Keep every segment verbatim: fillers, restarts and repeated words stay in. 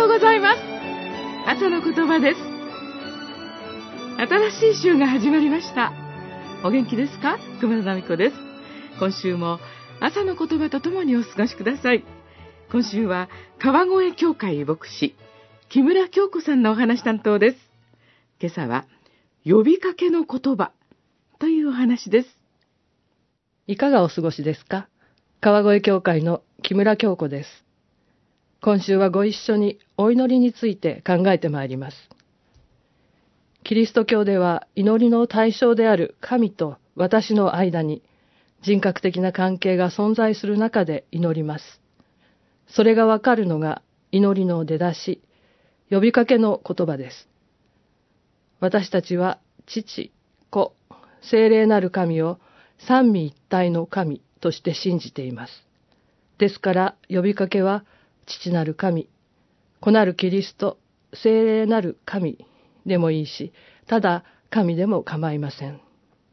うございます。朝の言葉です。新しい週が始まりました。お元気ですか？熊田奈美子です。今週も朝の言葉とともにお過ごしください。今週は川越教会牧師木村京子さんのお話担当です。今朝は呼びかけの言葉というお話です。 いかがお過ごしですか？川越教会の木村京子です。今週はご一緒にお祈りについて考えてまいります。キリスト教では祈りの対象である神と私の間に人格的な関係が存在する中で祈ります。それがわかるのが祈りの出だし、呼びかけの言葉です。私たちは父、子、聖霊なる神を三位一体の神として信じています。ですから呼びかけは父なる神、子なるキリスト、聖霊なる神でもいいし、ただ神でも構いません。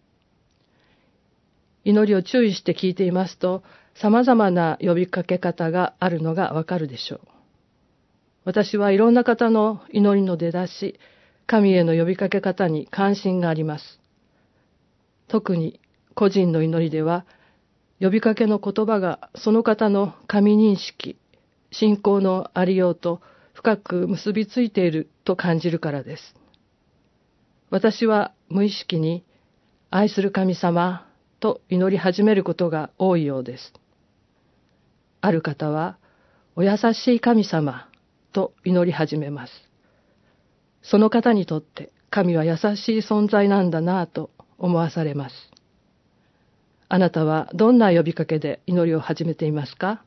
祈りを注意して聞いていますと、様々な呼びかけ方があるのがわかるでしょう。私はいろんな方の祈りの出だし、神への呼びかけ方に関心があります。特に個人の祈りでは、呼びかけの言葉がその方の神認識、信仰のありようと深く結びついていると感じるからです。私は無意識に愛する神様と祈り始めることが多いようです。ある方はお優しい神様と祈り始めます。その方にとって神は優しい存在なんだなぁと思わされます。あなたはどんな呼びかけで祈りを始めていますか？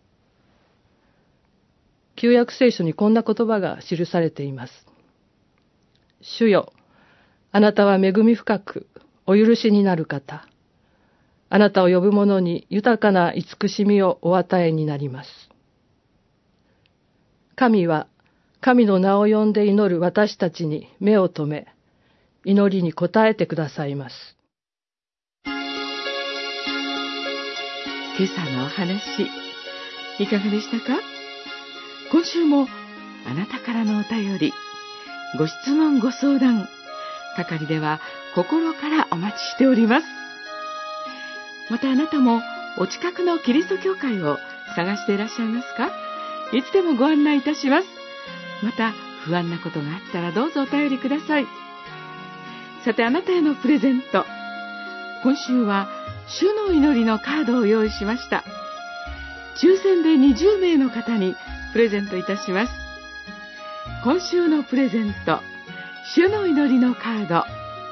旧約聖書にこんな言葉が記されています。主よ、あなたは恵み深くお許しになる方。あなたを呼ぶ者に豊かな慈しみをお与えになります。神は神の名を呼んで祈る私たちに目を留め、祈りに応えてくださいます。 今朝のお話、いかがでしたか？今週もあなたからのお便り、ご質問ご相談、係では心からお待ちしております。またあなたもお近くのキリスト教会を探していらっしゃいますか？いつでもご案内いたします。また不安なことがあったらどうぞお便りください。さてあなたへのプレゼント。今週は主の祈りのカードを用意しました。抽選でにじゅうめいの方にプレゼントいたします。今週のプレゼント、主の祈りのカード。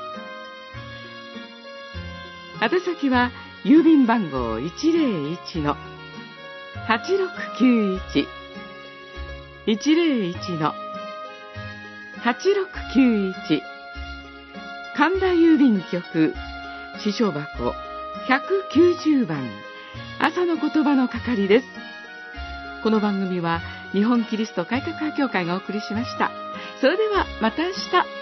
宛先は郵便番号 いちぜろいちのはちろくきゅういち いちぜろいちのはちろくきゅういち、神田郵便局支所箱ひゃくきゅうじゅうばん、朝の言葉の係です。この番組は日本キリスト改革派協会がお送りしました。それではまた明日。